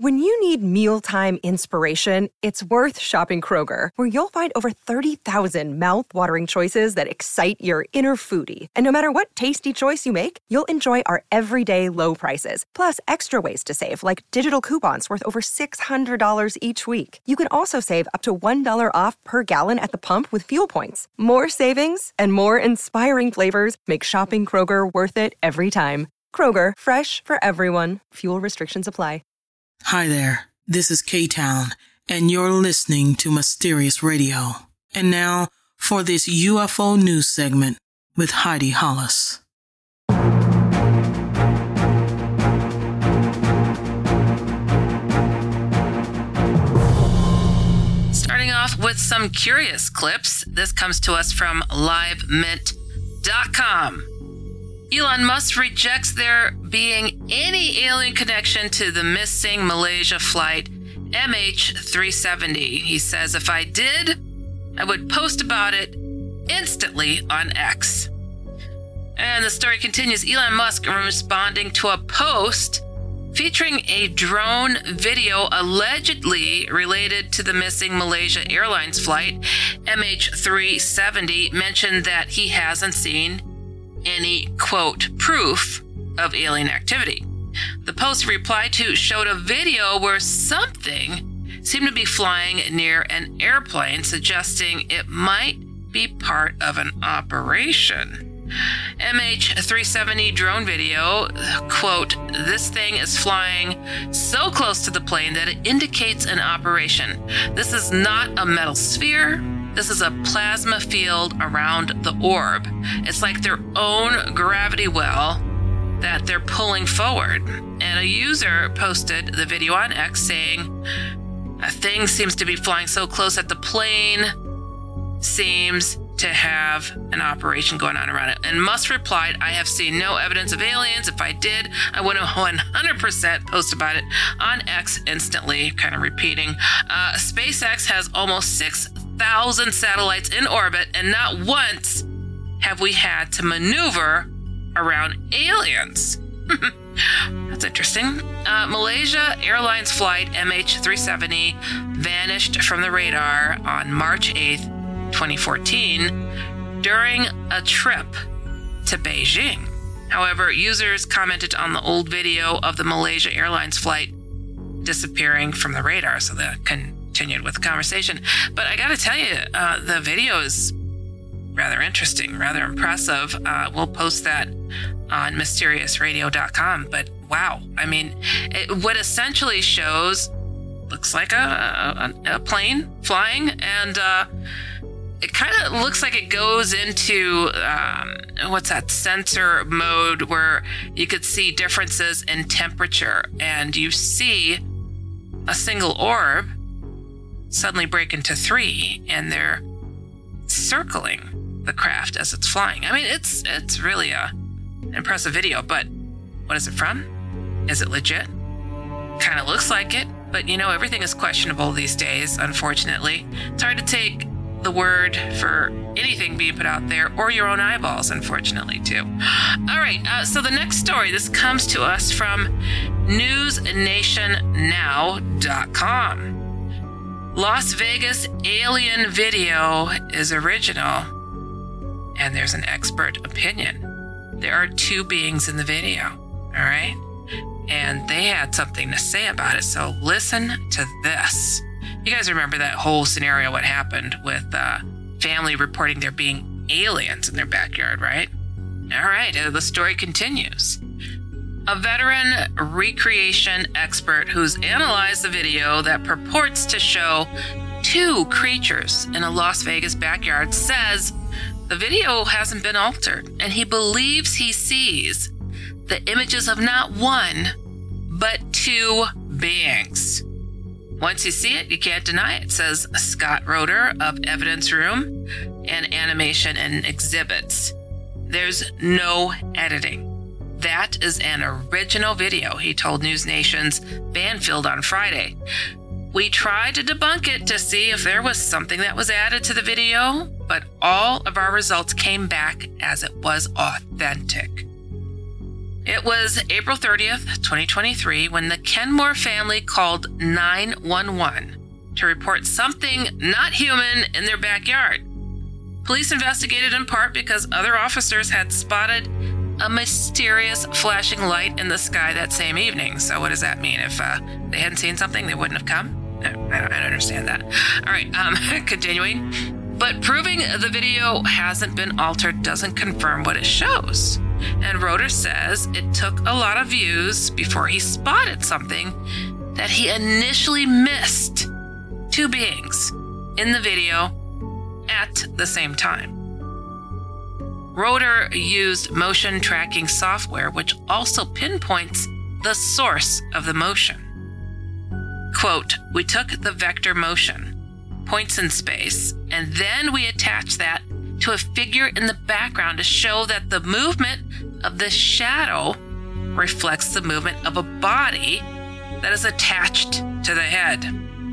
When you need mealtime inspiration, it's worth shopping Kroger, where you'll find over 30,000 mouth-watering choices that excite your inner foodie. And no matter what tasty choice you make, you'll enjoy our everyday low prices, plus extra ways to save, like digital coupons worth over $600 each week. You can also save up to $1 off per gallon at the pump with fuel points. More savings and more inspiring flavors make shopping Kroger worth it every time. Kroger, fresh for everyone. Fuel restrictions apply. Hi there, this is K-Town, and you're listening to Mysterious Radio. And now for this UFO news segment with Heidi Hollis. Starting off with some curious clips. This comes to us from LiveMint.com. Elon Musk rejects there being any alien connection to the missing Malaysia flight MH370. He says, if I did, I would post about it instantly on X. And the story continues. Elon Musk responding to a post featuring a drone video allegedly related to the missing Malaysia Airlines flight MH370 mentioned that he hasn't seen any, quote, proof of alien activity. The post replied to showed a video where something seemed to be flying near an airplane, suggesting it might be part of an operation. MH370 drone video, quote, this thing is flying so close to the plane that it indicates an operation. This is not a metal sphere. This is a plasma field around the orb. It's like their own gravity well that they're pulling forward. And a user posted the video on X saying, a thing seems to be flying so close that the plane seems to have an operation going on around it. And Musk replied, I have seen no evidence of aliens. If I did, I would 100% post about it on X instantly, kind of repeating. SpaceX has almost 6,000 satellites in orbit, and not once have we had to maneuver around aliens. That's interesting. Malaysia Airlines flight MH370 vanished from the radar on March 8th, 2014, during a trip to Beijing. However, users commented on the old video of the Malaysia Airlines flight disappearing from the radar, so they continued with the conversation. But I gotta tell you, the video is rather interesting, rather impressive. We'll post that on mysteriousradio.com. But wow, I mean, what essentially shows looks like a plane flying, and it kind of looks like it goes into what's that, sensor mode, where you could see differences in temperature, and you see a single orb suddenly break into three, and they're circling the craft as it's flying. I mean, it's really an impressive video, but what is it from? Is it legit? Kind of looks like it, but you know, everything is questionable these days, unfortunately. It's hard to take the word for anything being put out there, or your own eyeballs, unfortunately, too. All right, so the next story, this comes to us from newsnationnow.com. Las Vegas alien video is original, and there's an expert opinion. There are two beings in the video, all right? And they had something to say about it, so listen to this. You guys remember that whole scenario, what happened with family reporting there being aliens in their backyard, right? All right, the story continues. A veteran recreation expert who's analyzed the video that purports to show two creatures in a Las Vegas backyard says the video hasn't been altered, and he believes he sees the images of not one, but two beings. Once you see it, you can't deny it, says Scott Roeder of Evidence Room and Animation and Exhibits. There's no editing. That is an original video, he told News Nation's Banfield on Friday. We tried to debunk it to see if there was something that was added to the video, but all of our results came back as it was authentic. It was April 30th, 2023, when the Kenmore family called 911 to report something not human in their backyard. Police investigated in part because other officers had spotted a mysterious flashing light in the sky that same evening. So what does that mean? If they hadn't seen something, they wouldn't have come? I don't understand that. All right, continuing. But proving the video hasn't been altered doesn't confirm what it shows. And Roeder says it took a lot of views before he spotted something that he initially missed. Two beings in the video at the same time. Roeder used motion tracking software, which also pinpoints the source of the motion. Quote, "We took the vector motion, points in space, and then we attached that to a figure in the background to show that the movement of the shadow reflects the movement of a body that is attached to the head."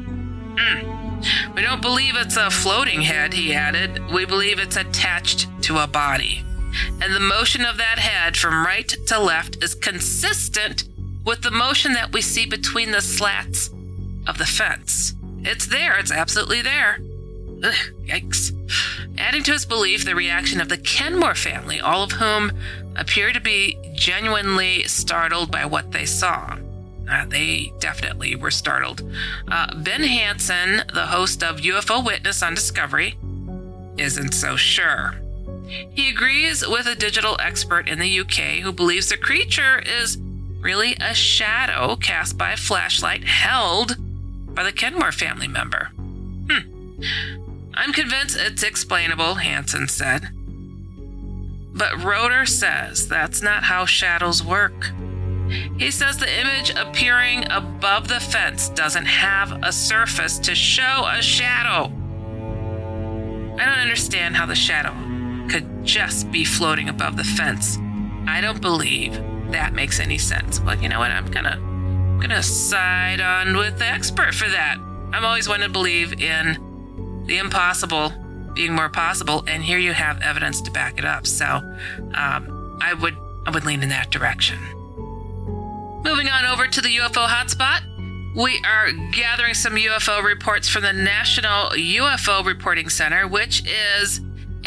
"We don't believe it's a floating head," he added. "We believe it's attached to a body. And the motion of that head from right to left is consistent with the motion that we see between the slats of the fence. It's there. It's absolutely there." Ugh, yikes. Adding to his belief the reaction of the Kenmore family, all of whom appear to be genuinely startled by what they saw. They definitely were startled. Ben Hansen, the host of UFO Witness on Discovery, isn't so sure. He agrees with a digital expert in the UK who believes the creature is really a shadow cast by a flashlight held by the Kenmore family member. "I'm convinced it's explainable," Hansen said. But Roeder says that's not how shadows work. He says the image appearing above the fence doesn't have a surface to show a shadow. I don't understand how the shadow could just be floating above the fence. I don't believe that makes any sense. Well, you know what? I'm gonna side on with the expert for that. I'm always one to believe in the impossible being more possible, and here you have evidence to back it up. So I would lean in that direction. Moving on over to the UFO hotspot, we are gathering some UFO reports from the National UFO Reporting Center, which is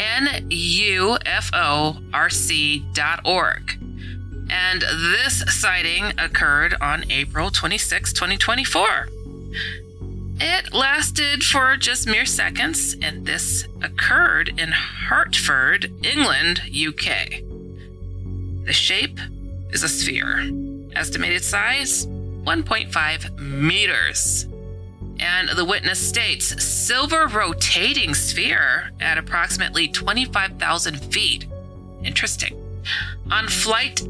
NUFORC.org. And this sighting occurred on April 26, 2024. It lasted for just mere seconds, and this occurred in Hertford, England, UK. The shape is a sphere. Estimated size, 1.5 meters. And the witness states, silver rotating sphere at approximately 25,000 feet. Interesting. On flight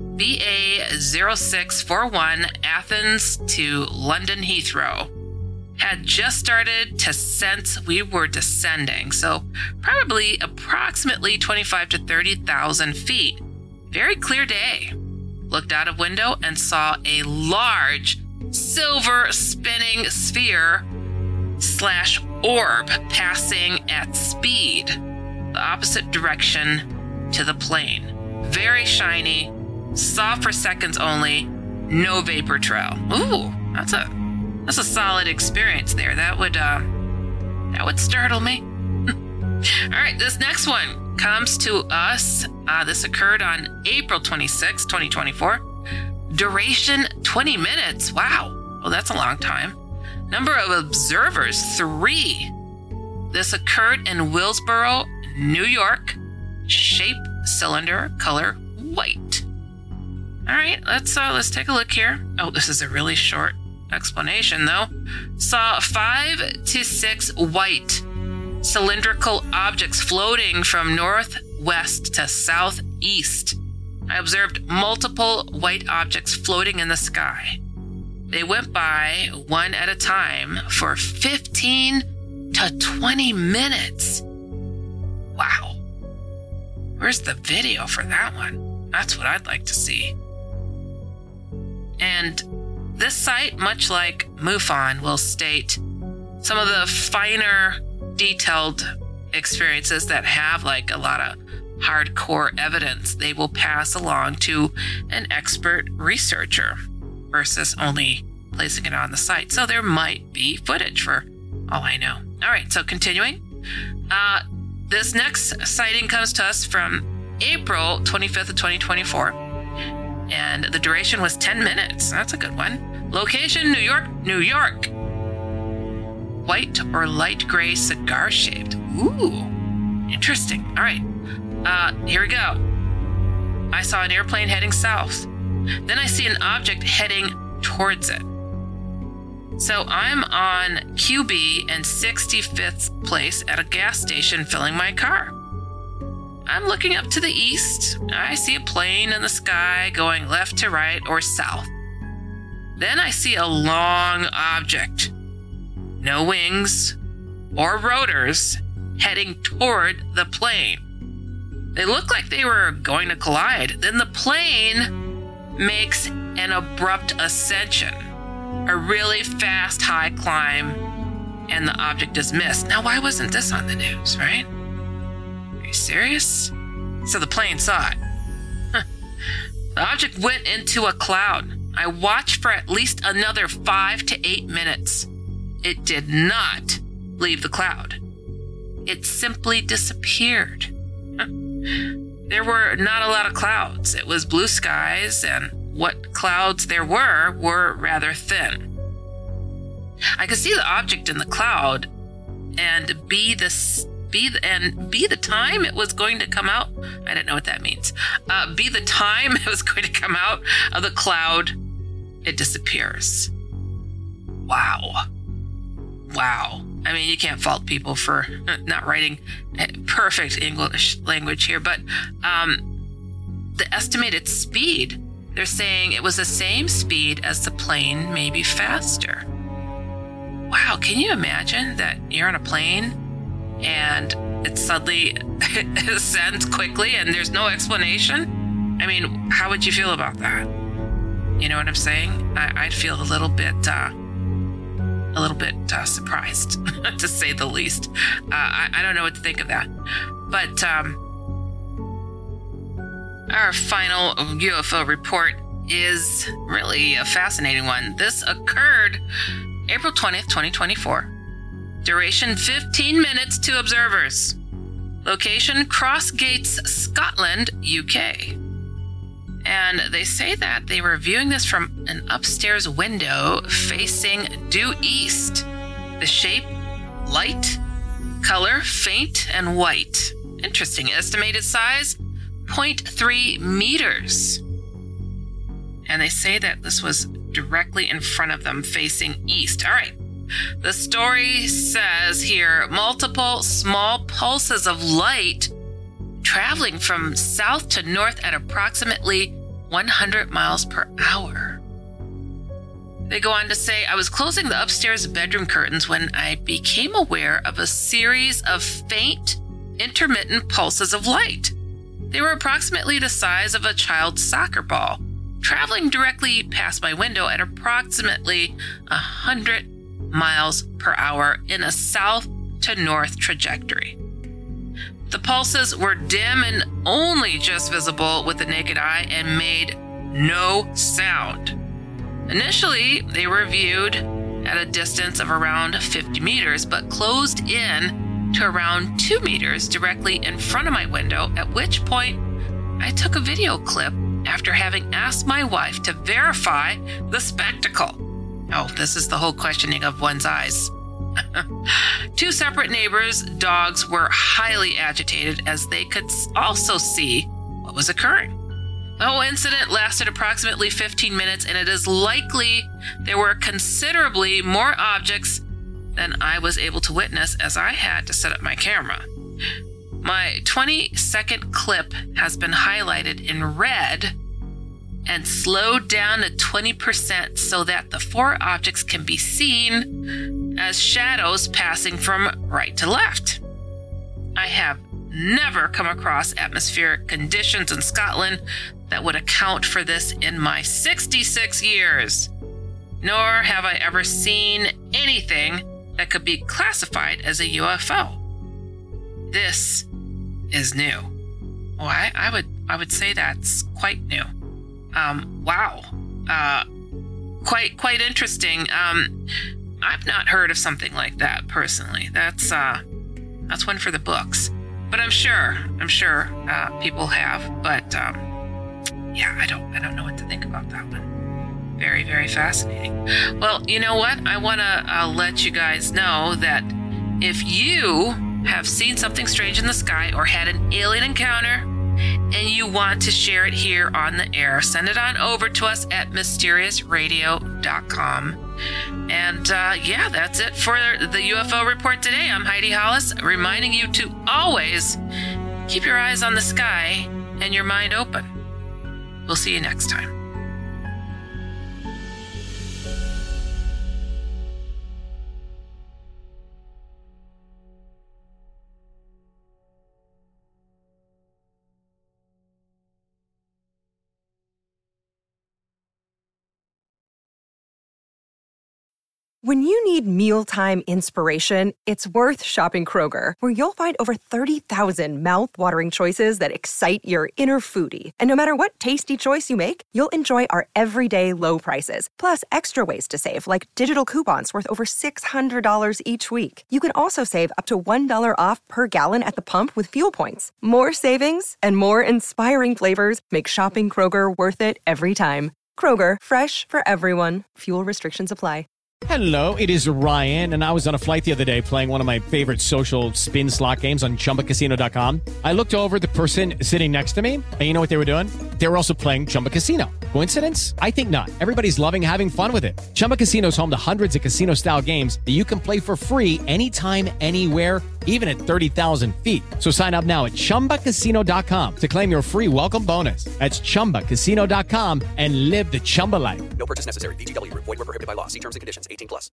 BA0641 Athens to London Heathrow. Had just started to sense we were descending, so probably approximately 25 to 30,000 feet. Very clear day. Looked out of window and saw a large silver spinning sphere / orb passing at speed, the opposite direction to the plane. Very shiny, saw for seconds only, no vapor trail. Ooh, that's a solid experience there. That would startle me. All right, this next one comes to us. This occurred on April 26, 2024. Duration 20 minutes. Wow. Well, that's a long time. Number of observers, 3. This occurred in Willsboro, New York. Shape, cylinder, color, white. All right, let's take a look here. Oh, this is a really short explanation, though. Saw 5 to 6 white cylindrical objects floating from northwest to southeast. I observed multiple white objects floating in the sky. They went by one at a time for 15 to 20 minutes. Wow. Where's the video for that one? That's what I'd like to see. And this site, much like MUFON, will state some of the finer, detailed experiences that have like a lot of hardcore evidence they will pass along to an expert researcher versus only placing it on the site. So there might be footage for all I know. All right, so continuing. This next sighting comes to us from April 25th of 2024. And the duration was 10 minutes. That's a good one. Location, New York, New York. White or light gray cigar shaped. Ooh, interesting. All right, here we go. I saw an airplane heading south. Then I see an object heading towards it. So I'm on QB and 65th place at a gas station filling my car. I'm looking up to the east. I see a plane in the sky going left to right or south. Then I see a long object. No wings or rotors heading toward the plane. They look like they were going to collide. Then the plane makes an abrupt ascension, a really fast high climb, and the object is missed. Now, why wasn't this on the news, right? Are you serious? So the plane saw it. The object went into a cloud. I watched for at least another 5 to 8 minutes. It did not leave the cloud. It simply disappeared. There were not a lot of clouds. It was blue skies, and what clouds there were rather thin. I could see the object in the cloud and be the time it was going to come out. I don't know what that means. Be the time it was going to come out of the cloud, it disappears. Wow. I mean, you can't fault people for not writing perfect English language here, but the estimated speed, they're saying it was the same speed as the plane, maybe faster. Wow, can you imagine that you're on a plane and it suddenly ascends quickly and there's no explanation? I mean, how would you feel about that? You know what I'm saying? I'd feel a little bit surprised, to say the least. I don't know what to think of that. But our final UFO report is really a fascinating one. This occurred April 20th, 2024. Duration 15 minutes to observers. Location Crossgates, Scotland, UK. And they say that they were viewing this from an upstairs window facing due east. The shape, light, color, faint, and white. Interesting. Estimated size, 0.3 meters. And they say that this was directly in front of them facing east. All right. The story says here, multiple small pulses of light traveling from south to north at approximately 100 miles per hour. They go on to say, I was closing the upstairs bedroom curtains when I became aware of a series of faint, intermittent pulses of light. They were approximately the size of a child's soccer ball, traveling directly past my window at approximately 100 miles per hour in a south to north trajectory. The pulses were dim and only just visible with the naked eye and made no sound. Initially, they were viewed at a distance of around 50 meters, but closed in to around 2 meters directly in front of my window, at which point I took a video clip after having asked my wife to verify the spectacle. Oh, this is the whole questioning of one's eyes. 2 separate neighbors' dogs were highly agitated as they could also see what was occurring. The whole incident lasted approximately 15 minutes, and it is likely there were considerably more objects than I was able to witness as I had to set up my camera. My 20-second clip has been highlighted in red and slowed down to 20% so that the 4 objects can be seen as shadows passing from right to left. I have never come across atmospheric conditions in Scotland that would account for this in my 66 years, nor have I ever seen anything that could be classified as a UFO. This is new. Oh, I would say that's quite new. Wow. Quite interesting. I've not heard of something like that personally. That's one for the books. But I'm sure people have. But yeah, I don't know what to think about that one. Very, very fascinating. Well, you know what? I want to let you guys know that if you have seen something strange in the sky or had an alien encounter and you want to share it here on the air, send it on over to us at mysteriousradio.com. And yeah, that's it for the UFO report today. I'm Heidi Hollis, reminding you to always keep your eyes on the sky and your mind open. We'll see you next time. When you need mealtime inspiration, it's worth shopping Kroger, where you'll find over 30,000 mouth-watering choices that excite your inner foodie. And no matter what tasty choice you make, you'll enjoy our everyday low prices, plus extra ways to save, like digital coupons worth over $600 each week. You can also save up to $1 off per gallon at the pump with fuel points. More savings and more inspiring flavors make shopping Kroger worth it every time. Kroger, fresh for everyone. Fuel restrictions apply. Hello, it is Ryan, and I was on a flight the other day playing one of my favorite social spin slot games on ChumbaCasino.com. I looked over at the person sitting next to me, and you know what they were doing? They were also playing Chumba Casino. Coincidence? I think not. Everybody's loving having fun with it. Chumba Casino is home to hundreds of casino-style games that you can play for free anytime, anywhere, even at 30,000 feet. So sign up now at ChumbaCasino.com to claim your free welcome bonus. That's ChumbaCasino.com and live the Chumba life. No purchase necessary. VGW. Void where prohibited by law. See terms and conditions. 18+.